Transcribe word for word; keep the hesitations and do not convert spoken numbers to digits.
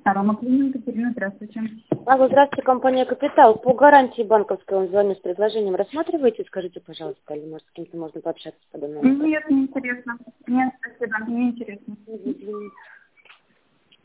Арома Клининг, Екатерина, здравствуйте. Алло, здравствуйте, компания «Капитал». По гарантии банковской вам звоню с предложением. Рассматриваете? Скажите, пожалуйста, или может с кем-то можно пообщаться по данному вопросу? Нет, не интересно. Нет, спасибо, не интересно. Извините.